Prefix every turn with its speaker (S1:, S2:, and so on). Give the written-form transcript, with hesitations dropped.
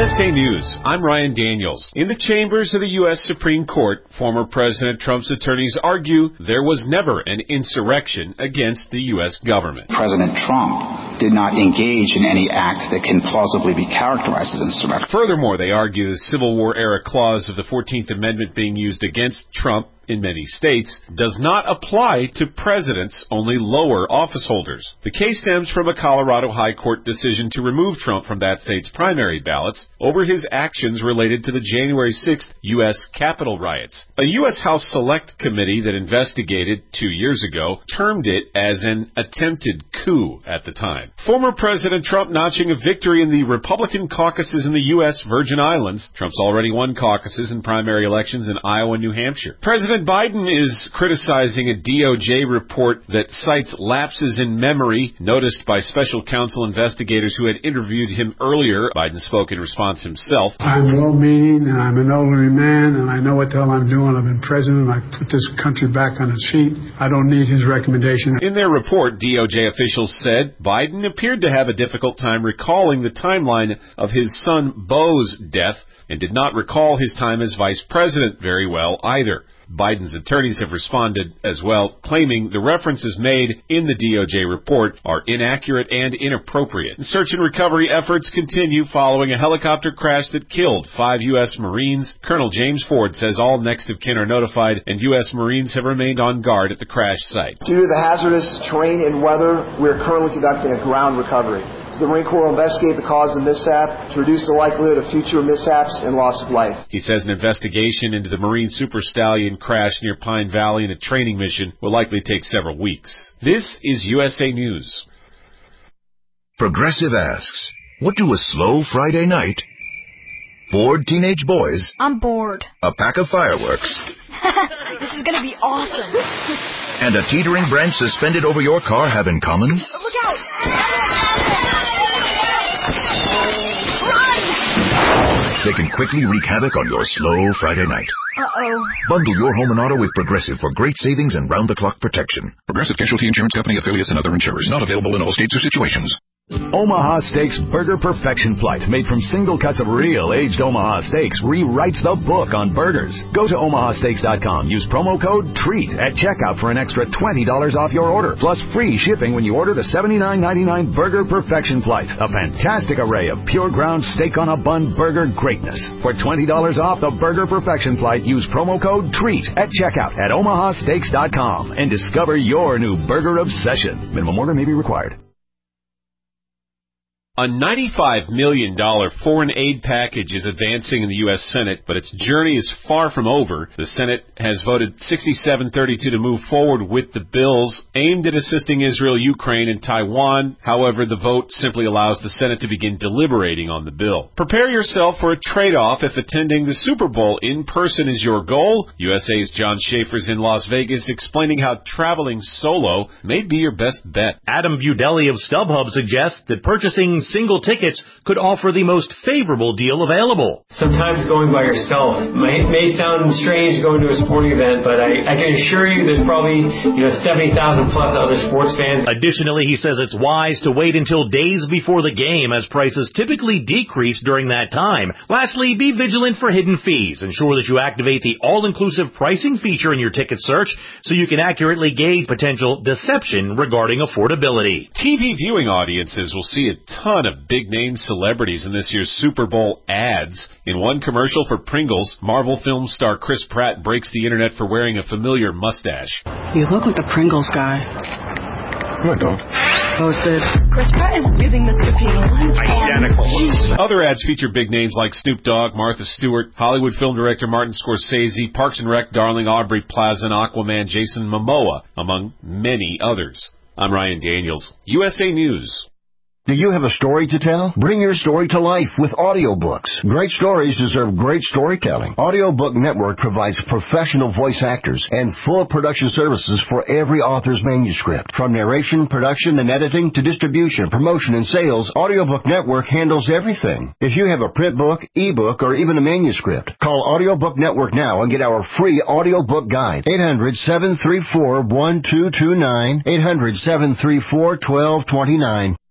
S1: USA News, I'm Ryan Daniels. In the chambers of the U.S. Supreme Court, former President Trump's attorneys argue there was never an insurrection against the U.S. government.
S2: President Trump did not engage in any act that can plausibly be characterized as insurrection.
S1: Furthermore, they argue the Civil War-era clause of the 14th Amendment being used against Trump in many states does not apply to presidents, only lower office holders. The case stems from a Colorado High Court decision to remove Trump from that state's primary ballots over his actions related to the January 6th U.S. Capitol riots. A U.S. House Select Committee that investigated 2 years ago termed it as an attempted coup at the time. Former President Trump notching a victory in the Republican caucuses in the U.S. Virgin Islands. Trump's already won caucuses and primary elections in Iowa and New Hampshire. President Biden is criticizing a DOJ report that cites lapses in memory noticed by special counsel investigators who had interviewed him earlier. Biden spoke in response himself.
S3: I'm well-meaning, and I'm an elderly man, and I know what the hell I'm doing. I've been president. I put this country back on its feet. I don't need his recommendation.
S1: In their report, DOJ officials said Biden appeared to have a difficult time recalling the timeline of his son Beau's death and did not recall his time as vice president very well either. Biden's attorneys have responded as well, claiming the references made in the DOJ report are inaccurate and inappropriate. Search and recovery efforts continue following a helicopter crash that killed 5 U.S. Marines. Colonel James Ford says all next of kin are notified, and U.S. Marines have remained on guard at the crash site.
S4: Due to the hazardous terrain and weather, we are currently conducting a ground recovery. The Marine Corps will investigate the cause of the mishap to reduce the likelihood of future mishaps and loss of life.
S1: He says an investigation into the Marine Super Stallion crash near Pine Valley and a training mission will likely take several weeks. This is USA News.
S5: Progressive asks, what do a slow Friday night, bored teenage boys,
S6: I'm bored,
S5: a pack of fireworks,
S6: this is gonna be awesome,
S5: and a teetering branch suspended over your car have in common?
S6: Look out!
S5: They can quickly wreak havoc on your slow Friday night.
S6: Uh-oh.
S5: Bundle your home and auto with Progressive for great savings and round-the-clock protection.
S7: Progressive Casualty Insurance Company, affiliates, and other insurers. Not available in all states or situations.
S8: Omaha Steaks Burger Perfection Flight, made from single cuts of real aged Omaha steaks, rewrites the book on burgers. Go to omahasteaks.com. Use promo code TREAT at checkout for an extra $20 off your order, plus free shipping when you order the $79.99 Burger Perfection Flight. A fantastic array of pure ground steak on a bun burger greatness. For $20 off the Burger Perfection Flight, use promo code TREAT at checkout at omahasteaks.com and discover your new burger obsession. Minimum order may be required.
S1: A $95 million foreign aid package is advancing in the U.S. Senate, but its journey is far from over. The Senate has voted 67-32 to move forward with the bills aimed at assisting Israel, Ukraine, and Taiwan. However, the vote simply allows the Senate to begin deliberating on the bill. Prepare yourself for a trade-off if attending the Super Bowl in person is your goal. USA's John Schaefer's in Las Vegas explaining how traveling solo may be your best bet.
S9: Adam Budelli of StubHub suggests that purchasing single tickets could offer the most favorable deal available.
S10: Sometimes going by yourself may sound strange going to a sporting event, but I can assure you there's probably 70,000 plus other sports fans.
S9: Additionally, he says it's wise to wait until days before the game, as prices typically decrease during that time. Lastly, be vigilant for hidden fees. Ensure that you activate the all-inclusive pricing feature in your ticket search so you can accurately gauge potential deception regarding affordability.
S1: TV viewing audiences will see a ton of big-name celebrities in this year's Super Bowl ads. In one commercial for Pringles, Marvel film star Chris Pratt breaks the internet for wearing a familiar mustache.
S11: You look like the Pringles guy.
S7: No, I don't.
S11: Posted.
S6: Chris Pratt is really Mr. P.
S9: Identical.
S1: Other ads feature big names like Snoop Dogg, Martha Stewart, Hollywood film director Martin Scorsese, Parks and Rec darling Aubrey Plaza, and Aquaman Jason Momoa, among many others. I'm Ryan Daniels, USA News.
S12: Do you have a story to tell? Bring your story to life with audiobooks. Great stories deserve great storytelling. Audiobook Network provides professional voice actors and full production services for every author's manuscript. From narration, production, and editing to distribution, promotion, and sales, Audiobook Network handles everything. If you have a print book, ebook, or even a manuscript, call Audiobook Network now and get our free audiobook guide. 800-734-1229, 800-734-1229.